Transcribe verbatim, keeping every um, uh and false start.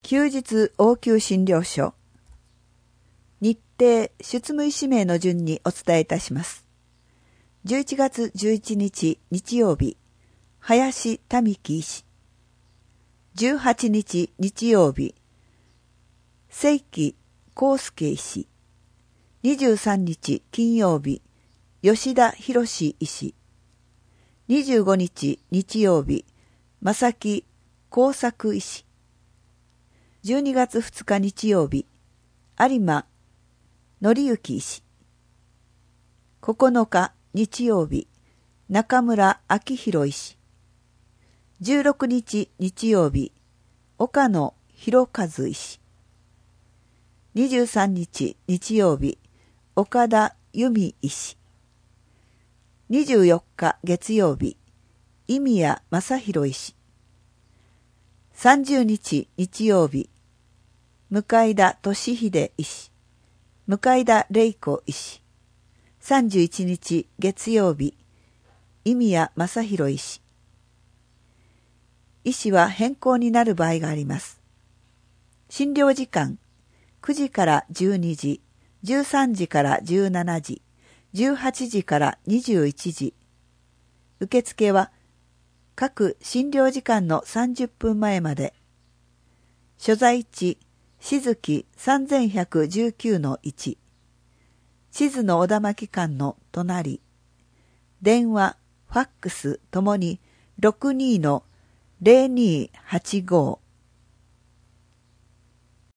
休日応急診療所。日程、出務医師名の順にお伝えいたします。じゅういちがつじゅういちにち日曜日、林民樹医師。じゅうはちにち日曜日、清木康介医師。にじゅうさんにち金曜日、吉田博医師。にじゅうごにち日曜日、正木耕作医師。じゅうにがつふつか日曜日、有馬則之医師。ここのか日曜日、中村明弘医師。じゅうろくにち日曜日、岡野博和医師。にじゅうさんにち日曜日、岡田由美医師。にじゅうよっか月曜日、井宮正弘医師。さんじゅうにち日曜日、向田俊秀医師。向田玲子医師。さんじゅういちにち月曜日、井宮正弘医師。医師は変更になる場合があります。診療時間、くじからじゅうにじ、じゅうさんじからじゅうしちじ、じゅうはちじからにじゅういちじ。受付は各診療時間のさんじゅっぷんまえまで。所在地、静木 さんぜんひゃくじゅうきゅうのいち。地図の小田巻館の隣。電話、ファックスともに ろくにーのぜろにーはちごー。